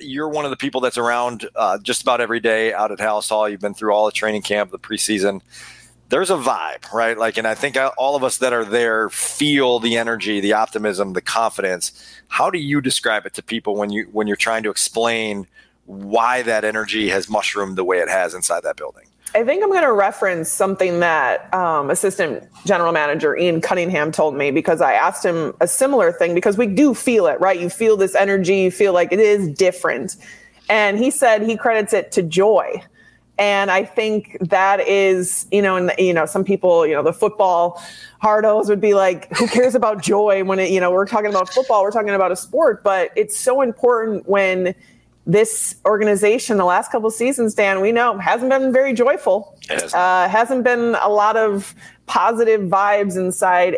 you're one of the people that's around just about every day out at Halas Hall. You've been through all the training camp, the preseason. There's a vibe, right? Like, and I think all of us that are there feel the energy, the optimism, the confidence. How do you describe it to people when you're trying to explain why that energy has mushroomed the way it has inside that building? I think I'm going to reference something that assistant general manager Ian Cunningham told me, because I asked him a similar thing, because we do feel it, right? You feel this energy, you feel like it is different. And he said he credits it to joy. And I think that is, some people, the football hardos would be like, who cares about joy when we're talking about football, we're talking about a sport. But it's so important when this organization, the last couple of seasons, Dan, we know hasn't been very joyful. Hasn't been a lot of positive vibes inside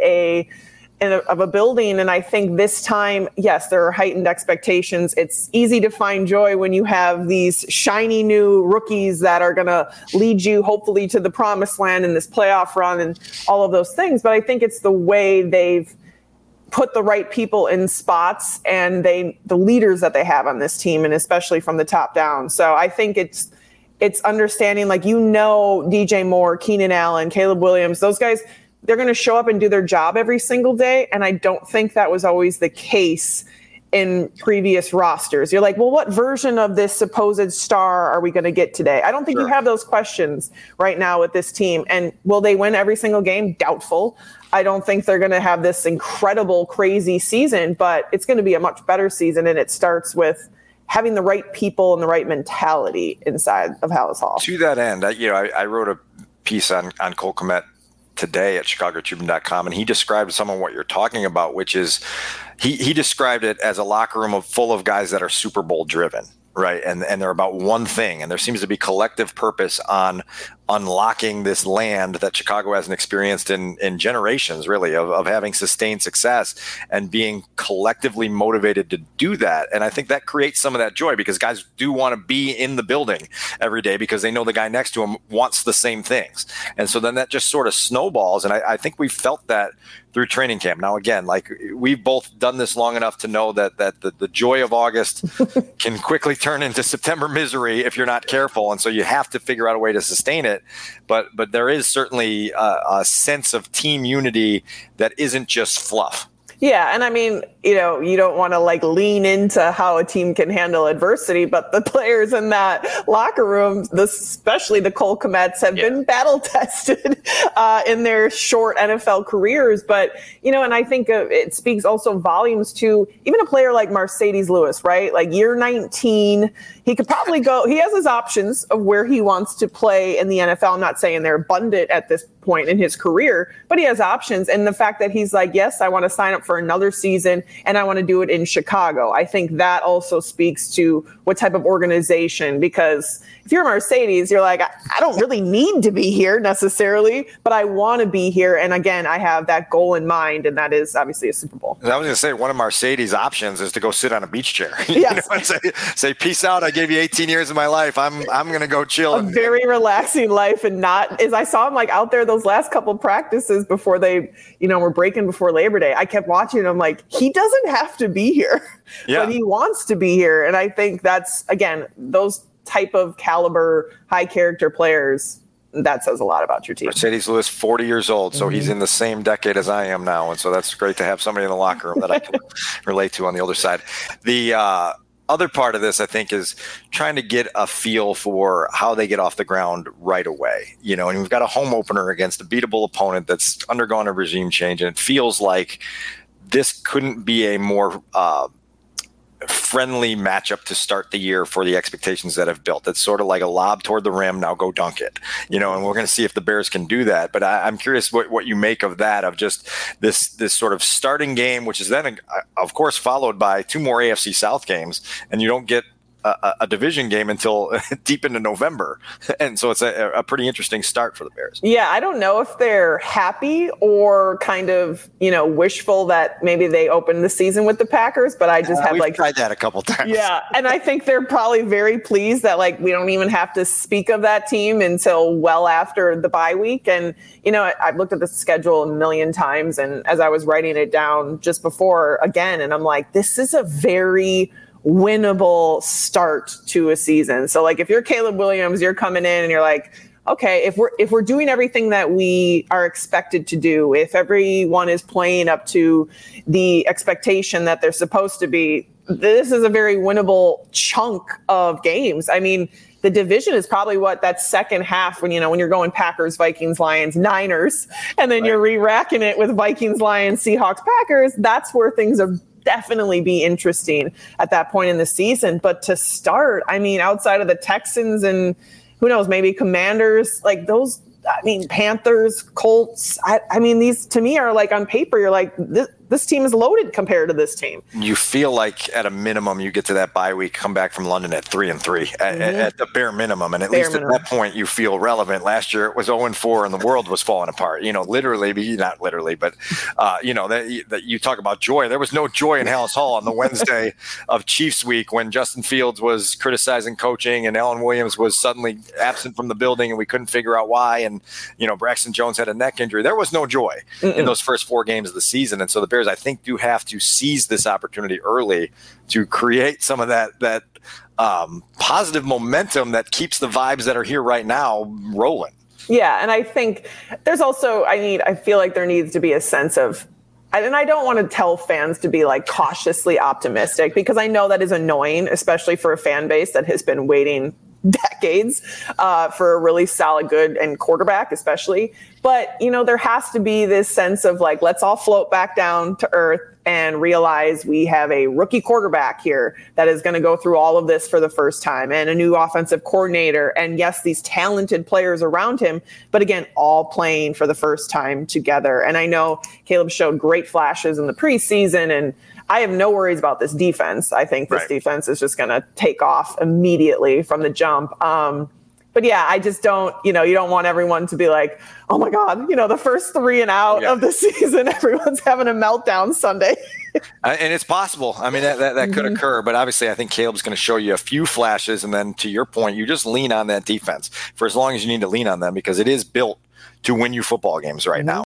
of a building. And I think this time, yes, there are heightened expectations. It's easy to find joy when you have these shiny new rookies that are going to lead you hopefully to the promised land in this playoff run and all of those things. But I think it's the way they've put the right people in spots and the leaders that they have on this team, and especially from the top down. So I think it's understanding, like, DJ Moore, Keenan Allen, Caleb Williams, those guys, they're going to show up and do their job every single day. And I don't think that was always the case in previous rosters. You're like, well, what version of this supposed star are we going to get today? I don't think you have those questions right now with this team. And will they win every single game? Doubtful. I don't think they're going to have this incredible, crazy season, but it's going to be a much better season. And it starts with having the right people and the right mentality inside of Halas Hall. To that end, I wrote a piece on Cole Kmet today at chicagotribune.com, and he described some of what you're talking about, which is he described it as a locker room full of guys that are Super Bowl driven, right? And they're about one thing, and there seems to be collective purpose on unlocking this land that Chicago hasn't experienced in generations, really, of having sustained success and being collectively motivated to do that. And I think that creates some of that joy, because guys do want to be in the building every day because they know the guy next to him wants the same things. And so then that just sort of snowballs. And I think we felt that through training camp. Now, again, like, we've both done this long enough to know that the joy of August can quickly turn into September misery if you're not careful. And so you have to figure out a way to sustain it. But there is certainly a sense of team unity that isn't just fluff. Yeah. And I mean, you don't want to lean into how a team can handle adversity, but the players in that locker room, especially the Cole Kmets, have been battle tested in their short NFL careers. But, and I think it speaks also volumes to even a player like Marcedes Lewis, right? Like, year 19, he could probably go, he has his options of where he wants to play in the NFL. I'm not saying they're abundant at this point in his career, but he has options. And the fact that he's like, yes, I want to sign up for another season and I want to do it in Chicago. I think that also speaks to what type of organization, because if you're Marcedes, you're like, I don't really need to be here necessarily, but I want to be here. And again, I have that goal in mind, and that is obviously a Super Bowl. I was going to say, one of Marcedes' options is to go sit on a beach chair. Yes. And say, peace out. I gave you 18 years of my life. I'm going to go chill. A very relaxing life, and not, as I saw him out there those last couple practices before they, were breaking before Labor Day. I kept watching him like, he doesn't have to be here, but he wants to be here. And I think that's, again, those type of caliber, high character players, that says a lot about your team. Marcedes Lewis, 40 years old, so he's in the same decade as I am now. And so that's great to have somebody in the locker room that I can relate to on the older side. The other part of this, I think, is trying to get a feel for how they get off the ground right away. And we've got a home opener against a beatable opponent that's undergone a regime change, and it feels like this couldn't be a more friendly matchup to start the year for the expectations that have built. It's sort of like a lob toward the rim. Now go dunk it, and we're going to see if the Bears can do that. But I'm curious what you make of that, of just this sort of starting game, which is then, of course, followed by 2 more AFC South games, and you don't get a division game until deep into November. And so it's a pretty interesting start for the Bears. Yeah, I don't know if they're happy or kind of, wishful that maybe they opened the season with the Packers, but I just have we've tried that a couple times. Yeah, and I think they're probably very pleased that we don't even have to speak of that team until well after the bye week. And, I've looked at the schedule a million times, and as I was writing it down just before again, and I'm like, this is a very winnable start to a season. So like if you're Caleb Williams, you're coming in and you're like, okay, if we're doing everything that we are expected to do, if everyone is playing up to the expectation that they're supposed to be, this is a very winnable chunk of games. I mean, the division is probably what that second half when you're going Packers, Vikings, Lions, Niners, and then you're re-racking it with Vikings, Lions, Seahawks, Packers. That's where things are definitely be interesting at that point in the season. But to start, I mean, outside of the Texans and who knows, maybe Commanders, like those, I mean, Panthers, Colts. I mean, these to me are like on paper, you're like, this team is loaded compared to this team. You feel like at a minimum, you get to that bye week, come back from London at 3-3 at the bare minimum. And at least at that point, you feel relevant. Last year, it was 0-4 and the world was falling apart. Literally, not literally, but, that you talk about joy. There was no joy in Hallis Hall on the Wednesday of Chiefs week when Justin Fields was criticizing coaching and Alan Williams was suddenly absent from the building and we couldn't figure out why. And, Braxton Jones had a neck injury. There was no joy in those first 4 games of the season. And so the Bears, I think, do have to seize this opportunity early to create some of that positive momentum that keeps the vibes that are here right now rolling. Yeah, and I think there's also, I feel like there needs to be a sense of, and I don't want to tell fans to be like cautiously optimistic because I know that is annoying, especially for a fan base that has been waiting decades for a really solid, good and quarterback, especially. But, there has to be this sense of like, let's all float back down to earth and realize we have a rookie quarterback here that is going to go through all of this for the first time and a new offensive coordinator. And yes, these talented players around him, but again, all playing for the first time together. And I know Caleb showed great flashes in the preseason, and I have no worries about this defense. I think this defense is just going to take off immediately from the jump. But yeah, I just don't, you don't want everyone to be like, oh my God, the first 3 and out of the season, everyone's having a meltdown Sunday. And it's possible. I mean, that could occur, but obviously I think Caleb's going to show you a few flashes. And then to your point, you just lean on that defense for as long as you need to lean on them because it is built to win you football games right now.